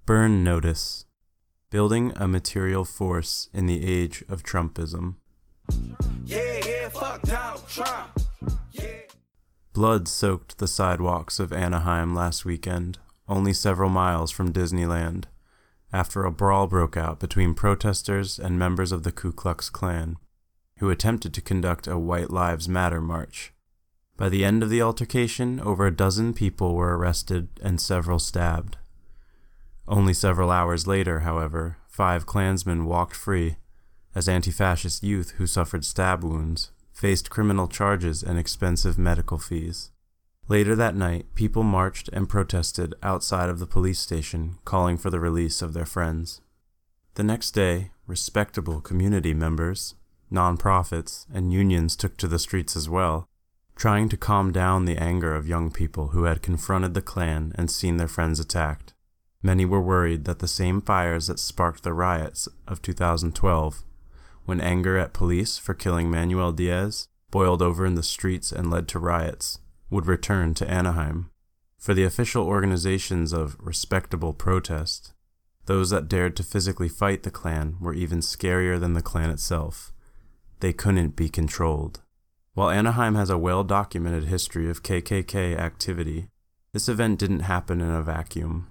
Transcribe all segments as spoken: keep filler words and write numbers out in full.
Burn Notice: Building a Material Force in the Age of Trumpism. Yeah, yeah, fuck Donald Trump. Yeah. Blood soaked the sidewalks of Anaheim last weekend, only several miles from Disneyland, after a brawl broke out between protesters and members of the Ku Klux Klan, who attempted to conduct a White Lives Matter march. By the end of the altercation, over a dozen people were arrested and several stabbed. Only several hours later, however, five Klansmen walked free, as anti-fascist youth who suffered stab wounds faced criminal charges and expensive medical fees. Later that night, people marched and protested outside of the police station, calling for the release of their friends. The next day, respectable community members, nonprofits, and unions took to the streets as well, trying to calm down the anger of young people who had confronted the Klan and seen their friends attacked. Many were worried that the same fires that sparked the riots of two thousand twelve, when anger at police for killing Manuel Diaz boiled over in the streets and led to riots, would return to Anaheim. For the official organizations of respectable protest, those that dared to physically fight the Klan were even scarier than the Klan itself. They couldn't be controlled. While Anaheim has a well-documented history of K K K activity, this event didn't happen in a vacuum.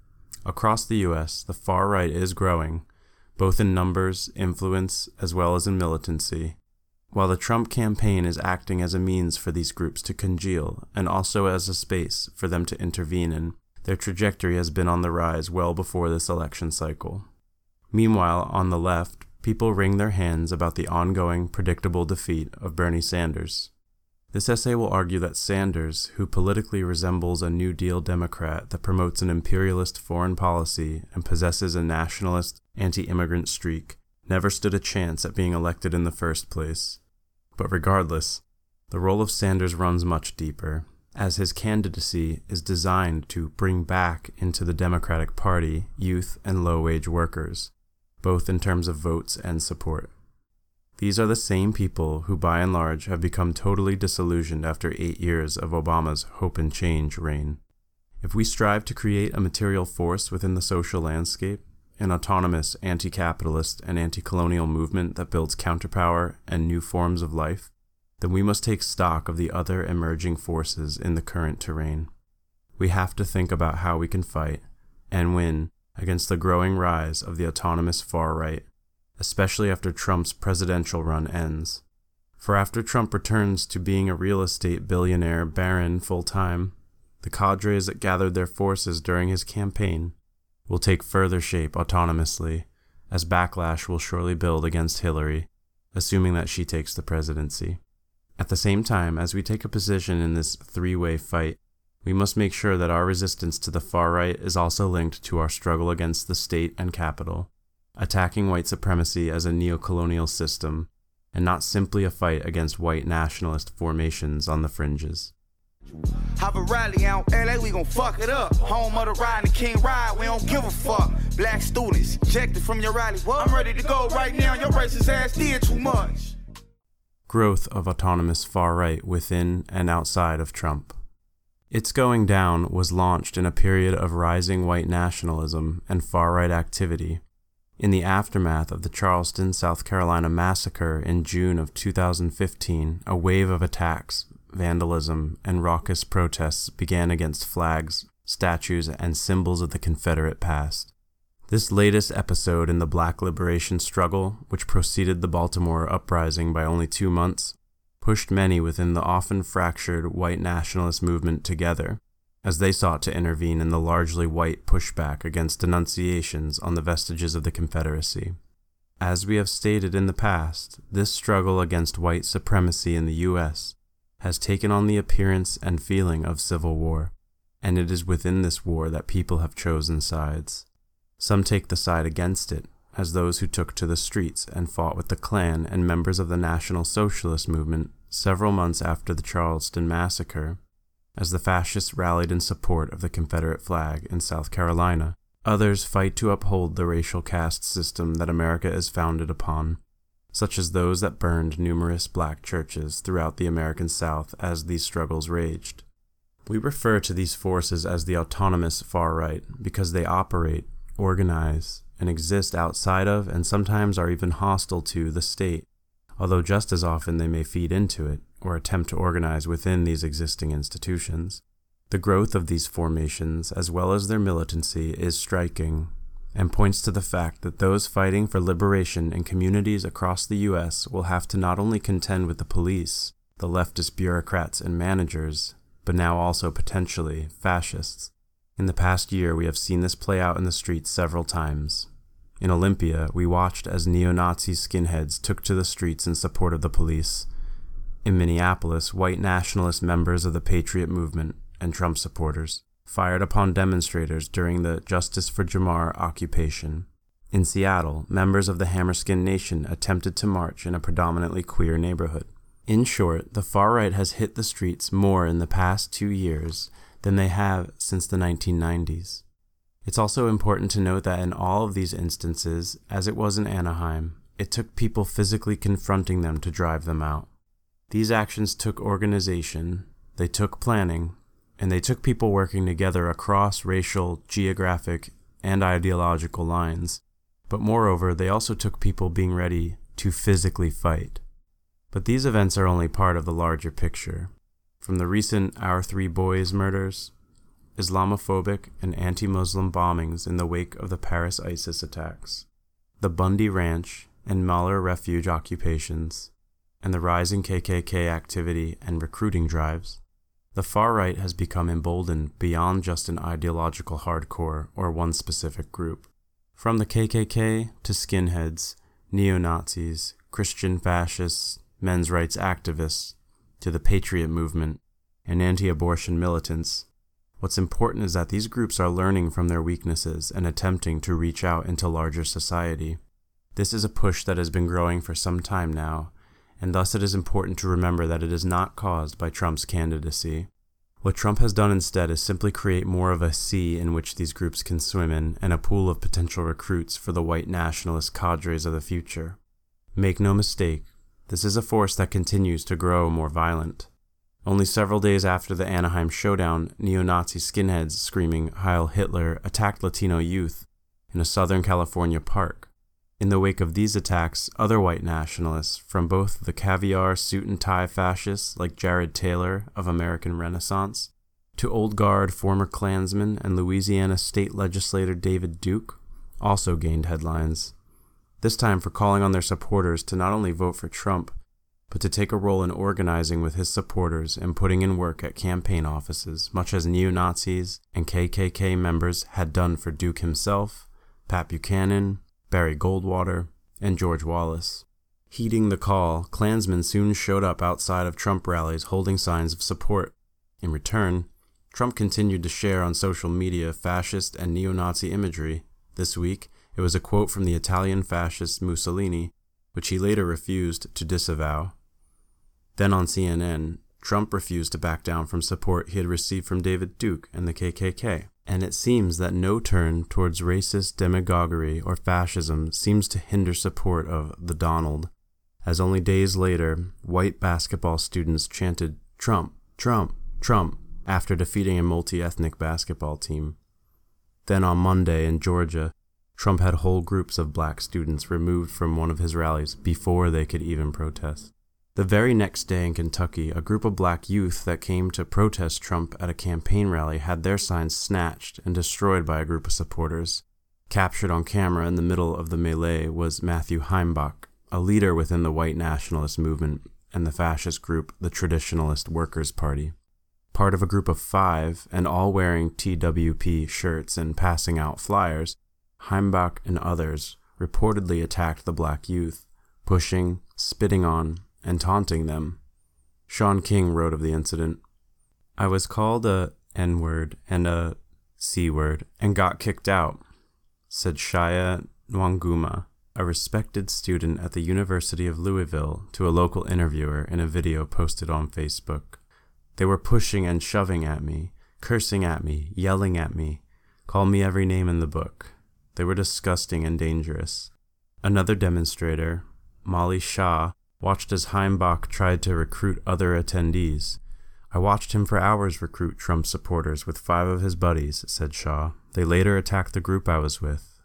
Across the U S, the far right is growing, both in numbers, influence, as well as in militancy, while the Trump campaign is acting as a means for these groups to congeal and also as a space for them to intervene in. Their trajectory has been on the rise well before this election cycle. Meanwhile, on the left, people wring their hands about the ongoing, predictable defeat of Bernie Sanders. This essay will argue that Sanders, who politically resembles a New Deal Democrat that promotes an imperialist foreign policy and possesses a nationalist, anti-immigrant streak, never stood a chance at being elected in the first place. But regardless, the role of Sanders runs much deeper, as his candidacy is designed to bring back into the Democratic Party youth and low-wage workers, both in terms of votes and support. These are the same people who, by and large, have become totally disillusioned after eight years of Obama's hope and change reign. If we strive to create a material force within the social landscape, an autonomous, anti-capitalist, and anti-colonial movement that builds counterpower and new forms of life, then we must take stock of the other emerging forces in the current terrain. We have to think about how we can fight, and win, against the growing rise of the autonomous far right, especially after Trump's presidential run ends. For after Trump returns to being a real estate billionaire baron full-time, the cadres that gathered their forces during his campaign will take further shape autonomously, as backlash will surely build against Hillary, assuming that she takes the presidency. At the same time, as we take a position in this three-way fight, we must make sure that our resistance to the far right is also linked to our struggle against the state and capital, attacking white supremacy as a neocolonial system, and not simply a fight against white nationalist formations on the fringes. Have a rally out L A, we gon' fuck it up. Home of the ride and the King ride, we don't give a fuck. Black students, ejected from your rally. What? I'm ready to go right now, your racist ass did too much. Growth of autonomous far right within and outside of Trump. Its going down was launched in a period of rising white nationalism and far right activity. In the aftermath of the Charleston, South Carolina massacre in June of two thousand fifteen, a wave of attacks, vandalism, and raucous protests began against flags, statues, and symbols of the Confederate past. This latest episode in the Black liberation struggle, which preceded the Baltimore uprising by only two months, pushed many within the often fractured white nationalist movement together, as they sought to intervene in the largely white pushback against denunciations on the vestiges of the Confederacy. As we have stated in the past, this struggle against white supremacy in the U S has taken on the appearance and feeling of civil war, and it is within this war that people have chosen sides. Some take the side against it, as those who took to the streets and fought with the Klan and members of the National Socialist movement several months after the Charleston massacre, as the fascists rallied in support of the Confederate flag in South Carolina. Others fight to uphold the racial caste system that America is founded upon, such as those that burned numerous black churches throughout the American South as these struggles raged. We refer to these forces as the autonomous far right because they operate, organize, and exist outside of, and sometimes are even hostile to, the state, although just as often they may feed into it or attempt to organize within these existing institutions. The growth of these formations, as well as their militancy, is striking, and points to the fact that those fighting for liberation in communities across the U S will have to not only contend with the police, the leftist bureaucrats and managers, but now also potentially fascists. In the past year, we have seen this play out in the streets several times. In Olympia, we watched as neo-Nazi skinheads took to the streets in support of the police. In Minneapolis, white nationalist members of the Patriot movement and Trump supporters fired upon demonstrators during the Justice for Jamar occupation. In Seattle, members of the Hammerskin Nation attempted to march in a predominantly queer neighborhood. In short, the far right has hit the streets more in the past two years than they have since the nineteen nineties. It's also important to note that in all of these instances, as it was in Anaheim, it took people physically confronting them to drive them out. These actions took organization, they took planning, and they took people working together across racial, geographic, and ideological lines. But moreover, they also took people being ready to physically fight. But these events are only part of the larger picture. From the recent Our Three Boys murders, Islamophobic and anti-Muslim bombings in the wake of the Paris ISIS attacks, the Bundy Ranch and Mahler refuge occupations, and the rising K K K activity and recruiting drives, the far right has become emboldened beyond just an ideological hardcore or one specific group. From the K K K to skinheads, neo-Nazis, Christian fascists, men's rights activists, to the Patriot movement and anti-abortion militants, what's important is that these groups are learning from their weaknesses and attempting to reach out into larger society. This is a push that has been growing for some time now, and thus it is important to remember that it is not caused by Trump's candidacy. What Trump has done instead is simply create more of a sea in which these groups can swim in and a pool of potential recruits for the white nationalist cadres of the future. Make no mistake, this is a force that continues to grow more violent. Only several days after the Anaheim showdown, neo-Nazi skinheads screaming Heil Hitler attacked Latino youth in a Southern California park. In the wake of these attacks, other white nationalists, from both the caviar suit and tie fascists like Jared Taylor of American Renaissance, to old guard former Klansman and Louisiana state legislator David Duke, also gained headlines. This time for calling on their supporters to not only vote for Trump, but to take a role in organizing with his supporters and putting in work at campaign offices, much as neo-Nazis and K K K members had done for Duke himself, Pat Buchanan, Barry Goldwater, and George Wallace. Heeding the call, Klansmen soon showed up outside of Trump rallies holding signs of support. In return, Trump continued to share on social media fascist and neo-Nazi imagery. This week, it was a quote from the Italian fascist Mussolini, which he later refused to disavow. Then on C N N, Trump refused to back down from support he had received from David Duke and the K K K. And it seems that no turn towards racist demagoguery or fascism seems to hinder support of the Donald, as only days later, white basketball students chanted Trump, Trump, Trump after defeating a multi-ethnic basketball team. Then on Monday in Georgia, Trump had whole groups of black students removed from one of his rallies before they could even protest. The very next day in Kentucky, a group of black youth that came to protest Trump at a campaign rally had their signs snatched and destroyed by a group of supporters. Captured on camera in the middle of the melee was Matthew Heimbach, a leader within the white nationalist movement and the fascist group, the Traditionalist Workers' Party. Part of a group of five, and all wearing T W P shirts and passing out flyers, Heimbach and others reportedly attacked the black youth, pushing, spitting on, and taunting them. Sean King wrote of the incident, "I was called a N-word and a C-word and got kicked out," said Shaya Nwanguma, a respected student at the University of Louisville, to a local interviewer in a video posted on Facebook. "They were pushing and shoving at me, cursing at me, yelling at me, call me every name in the book. They were disgusting and dangerous." Another demonstrator, Molly Shah, watched as Heimbach tried to recruit other attendees. "I watched him for hours recruit Trump supporters with five of his buddies," said Shah. "They later attacked the group I was with.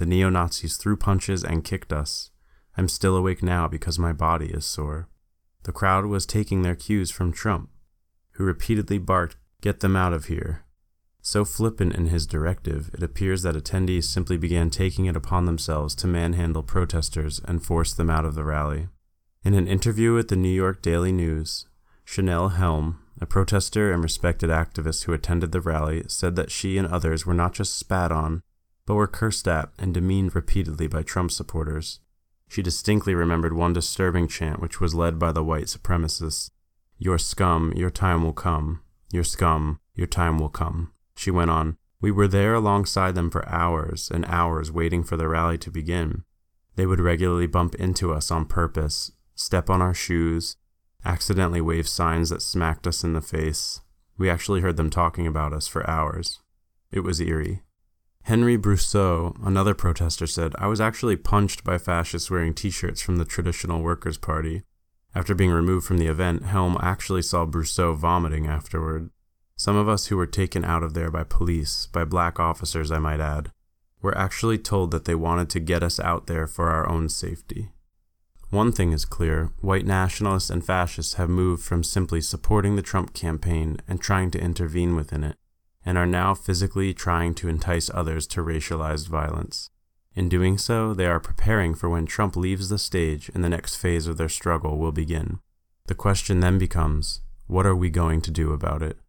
The neo-Nazis threw punches and kicked us. I'm still awake now because my body is sore. The crowd was taking their cues from Trump, who repeatedly barked, "Get them out of here." So flippant in his directive, it appears that attendees simply began taking it upon themselves to manhandle protesters and force them out of the rally. In an interview with the New York Daily News, Chanel Helm, a protester and respected activist who attended the rally, said that she and others were not just spat on, but were cursed at and demeaned repeatedly by Trump supporters. She distinctly remembered one disturbing chant which was led by the white supremacists. "Your scum, your time will come. Your scum, your time will come." She went on, "We were there alongside them for hours and hours waiting for the rally to begin. They would regularly bump into us on purpose, step on our shoes, accidentally wave signs that smacked us in the face. We actually heard them talking about us for hours. It was eerie." Henry Brousseau, another protester, said, "I was actually punched by fascists wearing t-shirts from the Traditional Workers' Party." After being removed from the event, Helm actually saw Brousseau vomiting afterward. Some of us who were taken out of there by police, by black officers I might add, were actually told that they wanted to get us out there for our own safety. One thing is clear, white nationalists and fascists have moved from simply supporting the Trump campaign and trying to intervene within it, and are now physically trying to entice others to racialized violence. In doing so, they are preparing for when Trump leaves the stage and the next phase of their struggle will begin. The question then becomes, what are we going to do about it?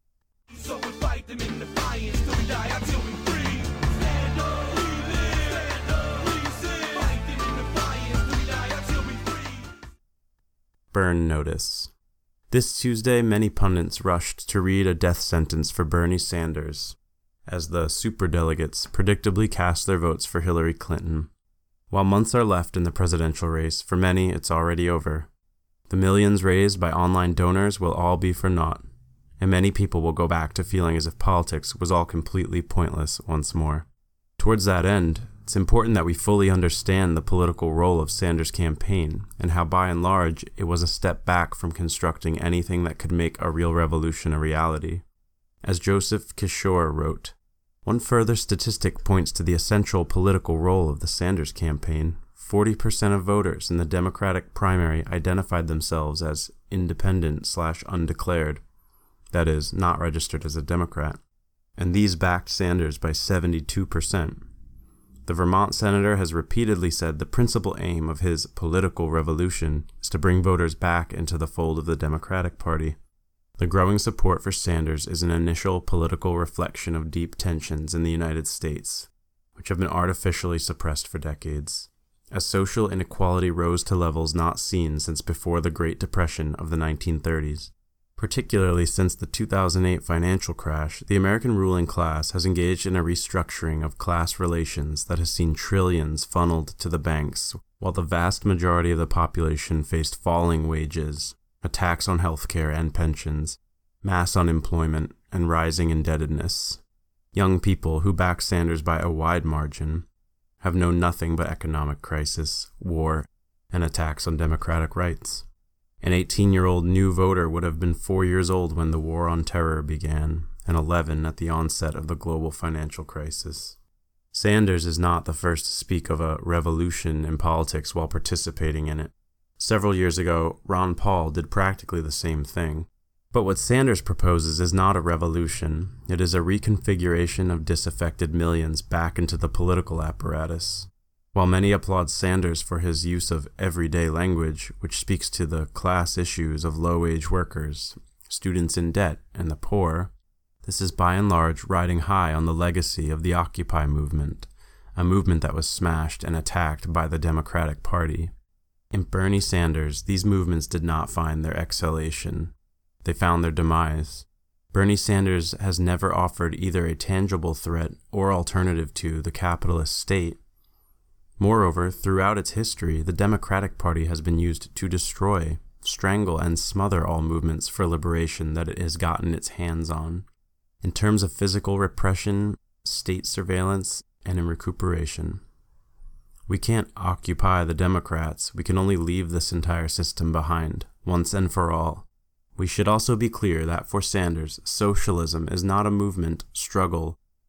So we fight them in defiance till we die until we free. Stand up, we live. Stand up, we sing. Fight them in defiance till we die until we free. Burn notice. This Tuesday, many pundits rushed to read a death sentence for Bernie Sanders, as the superdelegates predictably cast their votes for Hillary Clinton. While months are left in the presidential race, for many it's already over. The millions raised by online donors will all be for naught, and many people will go back to feeling as if politics was all completely pointless once more. Towards that end, it's important that we fully understand the political role of Sanders' campaign and how by and large it was a step back from constructing anything that could make a real revolution a reality. As Joseph Kishore wrote, one further statistic points to the essential political role of the Sanders campaign. forty percent of voters in the Democratic primary identified themselves as independent slash undeclared, that is, not registered as a Democrat, and these backed Sanders by seventy-two percent. The Vermont senator has repeatedly said the principal aim of his political revolution is to bring voters back into the fold of the Democratic Party. The growing support for Sanders is an initial political reflection of deep tensions in the United States, which have been artificially suppressed for decades, as social inequality rose to levels not seen since before the Great Depression of the nineteen thirties. Particularly since the two thousand eight financial crash, the American ruling class has engaged in a restructuring of class relations that has seen trillions funneled to the banks, while the vast majority of the population faced falling wages, a tax on healthcare and pensions, mass unemployment, and rising indebtedness. Young people who back Sanders by a wide margin have known nothing but economic crisis, war, and attacks on democratic rights. An eighteen-year-old new voter would have been four years old when the War on Terror began, and eleven at the onset of the global financial crisis. Sanders is not the first to speak of a revolution in politics while participating in it. Several years ago, Ron Paul did practically the same thing. But what Sanders proposes is not a revolution. It is a reconfiguration of disaffected millions back into the political apparatus. While many applaud Sanders for his use of everyday language, which speaks to the class issues of low-wage workers, students in debt, and the poor, this is by and large riding high on the legacy of the Occupy movement, a movement that was smashed and attacked by the Democratic Party. In Bernie Sanders, these movements did not find their exhalation. They found their demise. Bernie Sanders has never offered either a tangible threat or alternative to the capitalist state. Moreover, throughout its history, the Democratic Party has been used to destroy, strangle, and smother all movements for liberation that it has gotten its hands on, in terms of physical repression, state surveillance, and in recuperation. We can't occupy the Democrats, we can only leave this entire system behind, once and for all. We should also be clear that for Sanders, socialism is not a movement, struggle,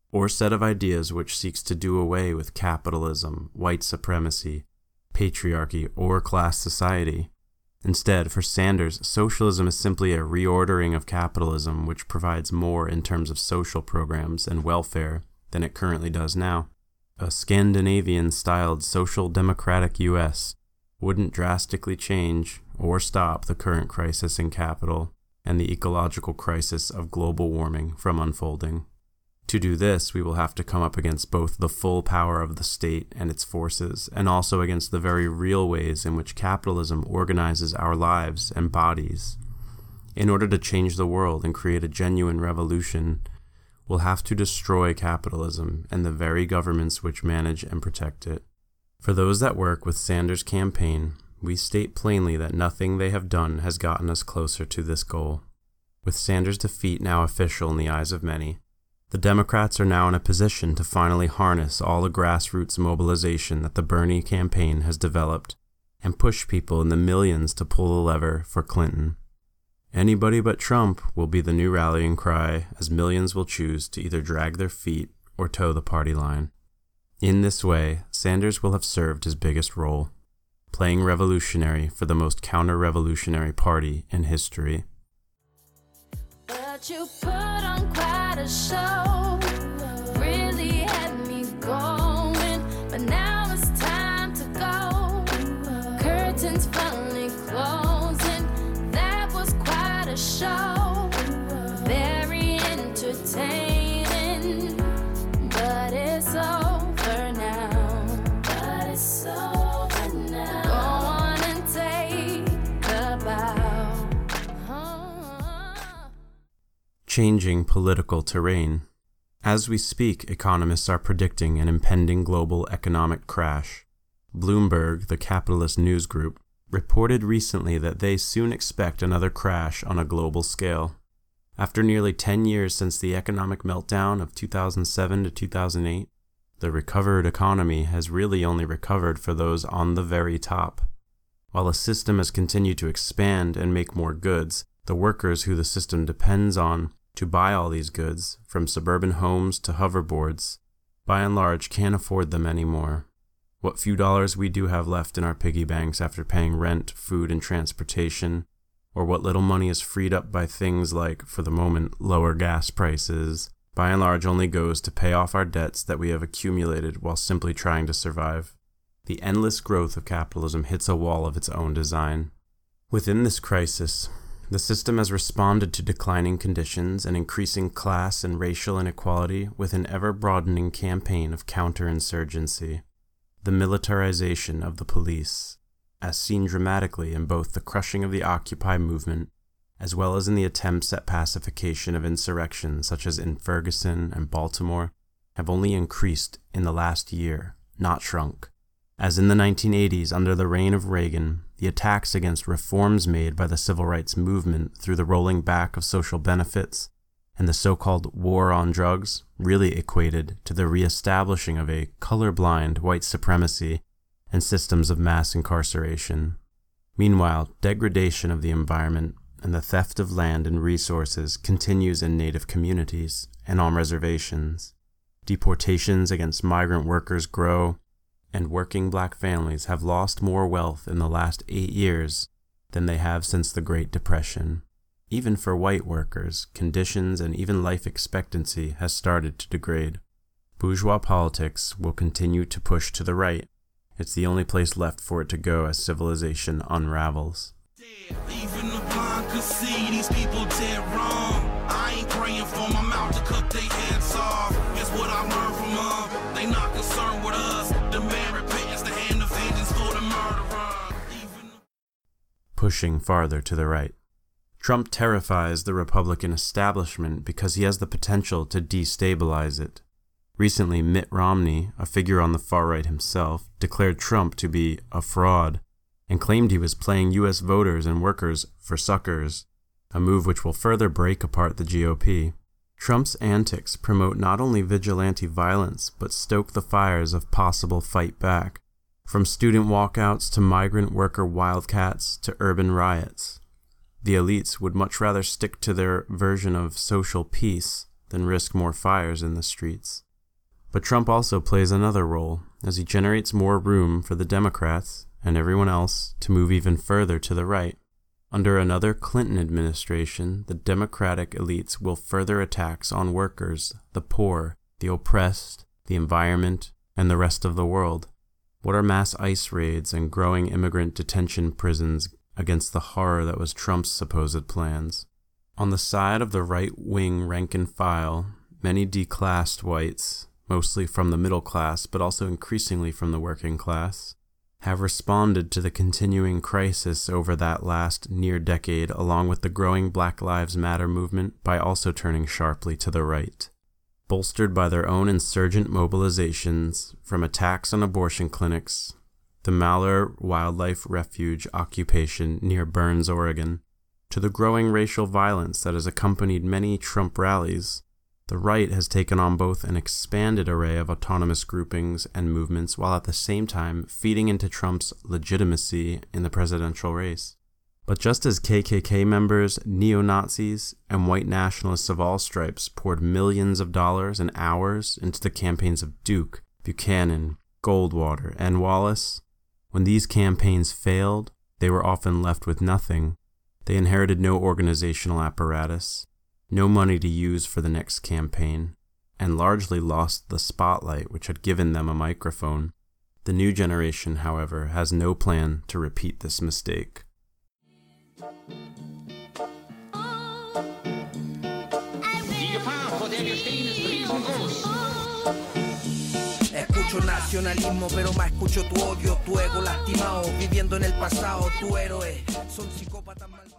or set of ideas which seeks to do away with capitalism, white supremacy, patriarchy, or class society. Instead, for Sanders, socialism is simply a reordering of capitalism which provides more in terms of social programs and welfare than it currently does now. A Scandinavian-styled social democratic U S wouldn't drastically change or stop the current crisis in capital and the ecological crisis of global warming from unfolding. To do this, we will have to come up against both the full power of the state and its forces, and also against the very real ways in which capitalism organizes our lives and bodies. In order to change the world and create a genuine revolution, we'll have to destroy capitalism and the very governments which manage and protect it. For those that work with Sanders' campaign, we state plainly that nothing they have done has gotten us closer to this goal. With Sanders' defeat now official in the eyes of many, the Democrats are now in a position to finally harness all the grassroots mobilization that the Bernie campaign has developed and push people in the millions to pull the lever for Clinton. Anybody but Trump will be the new rallying cry, as millions will choose to either drag their feet or toe the party line. In this way, Sanders will have served his biggest role, playing revolutionary for the most counter-revolutionary party in history. But you put on quite a show, really had me going, but now it's time to go. Curtains finally closing, that was quite a show, very entertaining, but it's over now, but it's over now. Go on and take a bow. Changing political terrain. As we speak, economists are predicting an impending global economic crash. Bloomberg, the capitalist news group, reported recently that they soon expect another crash on a global scale. After nearly ten years since the economic meltdown of two thousand seven to two thousand eight, the recovered economy has really only recovered for those on the very top. While the system has continued to expand and make more goods, the workers who the system depends on to buy all these goods, from suburban homes to hoverboards, by and large can't afford them anymore. What few dollars we do have left in our piggy banks after paying rent, food, and transportation, or what little money is freed up by things like, for the moment, lower gas prices, by and large only goes to pay off our debts that we have accumulated while simply trying to survive. The endless growth of capitalism hits a wall of its own design. Within this crisis, the system has responded to declining conditions and increasing class and racial inequality with an ever-broadening campaign of counterinsurgency. The militarization of the police, as seen dramatically in both the crushing of the Occupy movement, as well as in the attempts at pacification of insurrections such as in Ferguson and Baltimore, have only increased in the last year, not shrunk. As in the nineteen eighties under the reign of Reagan, the attacks against reforms made by the civil rights movement through the rolling back of social benefits and the so-called war on drugs really equated to the reestablishing of a colorblind white supremacy and systems of mass incarceration. Meanwhile, degradation of the environment and the theft of land and resources continues in native communities and on reservations. Deportations against migrant workers grow, and working black families have lost more wealth in the last eight years than they have since the Great Depression. Even for white workers, conditions and even life expectancy has started to degrade. Bourgeois politics will continue to push to the right. It's the only place left for it to go as civilization unravels. Even the blind could see these people dead wrong. I ain't praying for my mouth to cut their heads off. Guess what I learned from them? They not concerned with us. Demand repentance, the hand of vengeance for the murderer. Even Pushing farther to the right. Trump terrifies the Republican establishment because he has the potential to destabilize it. Recently, Mitt Romney, a figure on the far right himself, declared Trump to be a fraud and claimed he was playing U S voters and workers for suckers, a move which will further break apart the G O P. Trump's antics promote not only vigilante violence, but stoke the fires of possible fight back, from student walkouts to migrant worker wildcats to urban riots. The elites would much rather stick to their version of social peace than risk more fires in the streets. But Trump also plays another role, as he generates more room for the Democrats and everyone else to move even further to the right. Under another Clinton administration, the Democratic elites will further attacks on workers, the poor, the oppressed, the environment, and the rest of the world. What are mass ICE raids and growing immigrant detention prisons against the horror that was Trump's supposed plans? On the side of the right-wing rank and file, many declassed whites, mostly from the middle class but also increasingly from the working class, have responded to the continuing crisis over that last near decade along with the growing Black Lives Matter movement by also turning sharply to the right. Bolstered by their own insurgent mobilizations, from attacks on abortion clinics, the Malheur Wildlife Refuge occupation near Burns, Oregon, to the growing racial violence that has accompanied many Trump rallies, the right has taken on both an expanded array of autonomous groupings and movements while at the same time feeding into Trump's legitimacy in the presidential race. But just as K K K members, neo-Nazis, and white nationalists of all stripes poured millions of dollars and hours into the campaigns of Duke, Buchanan, Goldwater, and Wallace, when these campaigns failed, they were often left with nothing. They inherited no organizational apparatus, no money to use for the next campaign, and largely lost the spotlight which had given them a microphone. The new generation, however, has no plan to repeat this mistake. Escucho nacionalismo, pero más escucho tu odio, tu ego lastimado, viviendo en el pasado, tu héroe, son psicópatas malvados.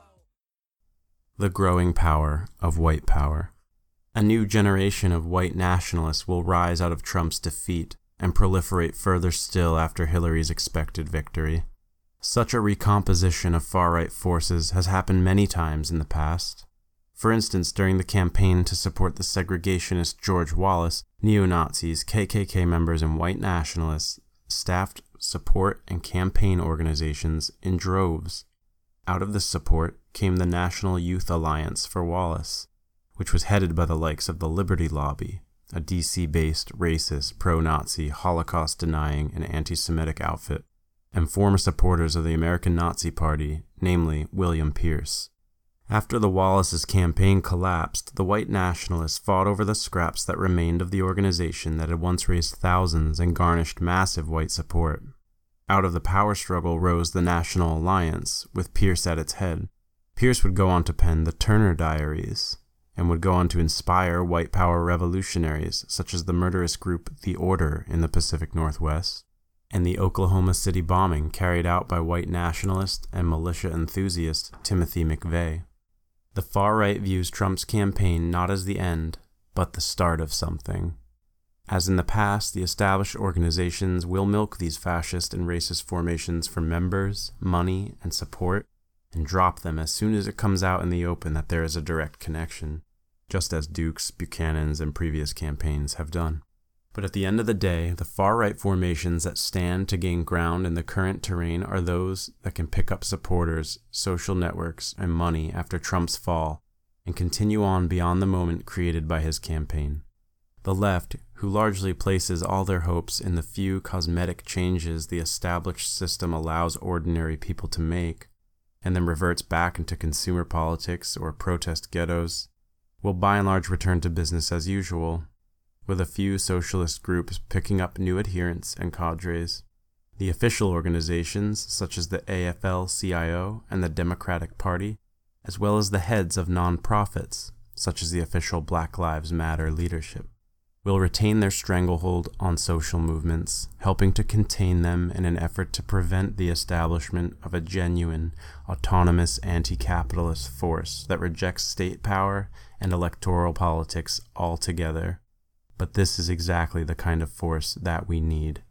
The growing power of white power. A new generation of white nationalists will rise out of Trump's defeat and proliferate further still after Hillary's expected victory. Such a recomposition of far-right forces has happened many times in the past. For instance, during the campaign to support the segregationist George Wallace, neo-Nazis, K K K members, and white nationalists staffed support and campaign organizations in droves. Out of this support came the National Youth Alliance for Wallace, which was headed by the likes of the Liberty Lobby, a D C-based, racist, pro-Nazi, Holocaust-denying, and anti-Semitic outfit, and former supporters of the American Nazi Party, namely William Pierce. After the Wallace's campaign collapsed, the white nationalists fought over the scraps that remained of the organization that had once raised thousands and garnished massive white support. Out of the power struggle rose the National Alliance, with Pierce at its head. Pierce would go on to pen the Turner Diaries, and would go on to inspire white power revolutionaries such as the murderous group The Order in the Pacific Northwest, and the Oklahoma City bombing carried out by white nationalist and militia enthusiast Timothy McVeigh. The far-right views Trump's campaign not as the end, but the start of something. As in the past, the established organizations will milk these fascist and racist formations for members, money, and support, and drop them as soon as it comes out in the open that there is a direct connection, just as Duke's, Buchanan's, and previous campaigns have done. But at the end of the day, the far-right formations that stand to gain ground in the current terrain are those that can pick up supporters, social networks, and money after Trump's fall, and continue on beyond the moment created by his campaign. The left, who largely places all their hopes in the few cosmetic changes the established system allows ordinary people to make, and then reverts back into consumer politics or protest ghettos, will by and large return to business as usual, with a few socialist groups picking up new adherents and cadres. The official organizations, such as the A F L C I O and the Democratic Party, as well as the heads of non-profits, such as the official Black Lives Matter leadership, will retain their stranglehold on social movements, helping to contain them in an effort to prevent the establishment of a genuine, autonomous anti-capitalist force that rejects state power and electoral politics altogether. But this is exactly the kind of force that we need.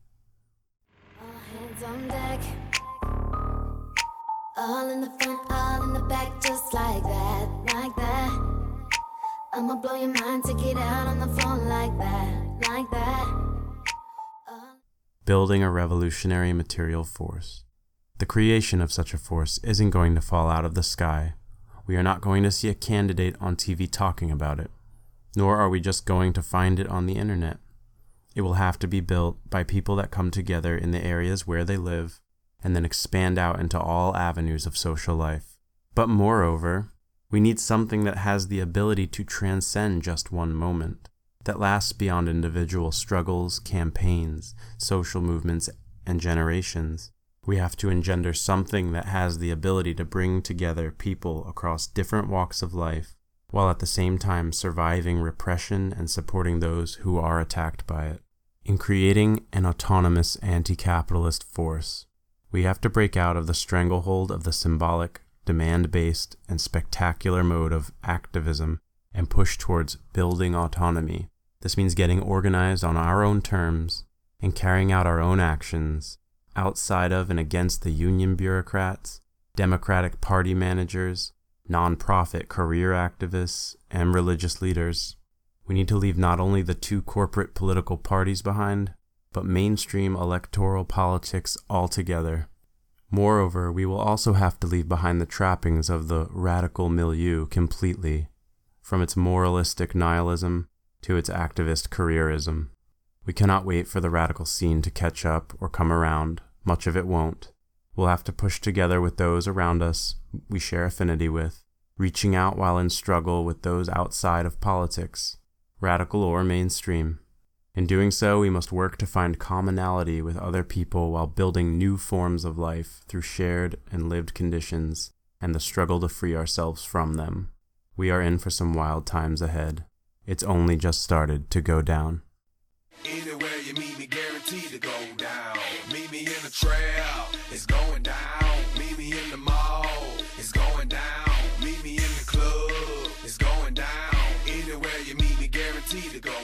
All hands on deck. All in the front, all in the back, just like that, like that. I'ma blow your mind, take it out on the floor like that, like that. Uh... Building a revolutionary material force. The creation of such a force isn't going to fall out of the sky. We are not going to see a candidate on T V talking about it. Nor are we just going to find it on the internet. It will have to be built by people that come together in the areas where they live and then expand out into all avenues of social life. But moreover, we need something that has the ability to transcend just one moment, that lasts beyond individual struggles, campaigns, social movements, and generations. We have to engender something that has the ability to bring together people across different walks of life, while at the same time surviving repression and supporting those who are attacked by it. In creating an autonomous anti-capitalist force, we have to break out of the stranglehold of the symbolic, demand-based, and spectacular mode of activism and push towards building autonomy. This means getting organized on our own terms and carrying out our own actions outside of and against the union bureaucrats, Democratic Party managers, non-profit career activists, and religious leaders. We need to leave not only the two corporate political parties behind, but mainstream electoral politics altogether. Moreover, we will also have to leave behind the trappings of the radical milieu completely, from its moralistic nihilism to its activist careerism. We cannot wait for the radical scene to catch up or come around. Much of it won't. We'll have to push together with those around us we share affinity with, reaching out while in struggle with those outside of politics, radical or mainstream. In doing so, we must work to find commonality with other people while building new forms of life through shared and lived conditions and the struggle to free ourselves from them. We are in for some wild times ahead. It's only just started to go down. Anywhere you meet me, guaranteed to go down. Meet me in the trail, it's going down. Meet me in the mall, it's going down. Meet me in the club, it's going down. Anywhere you meet me, guaranteed to go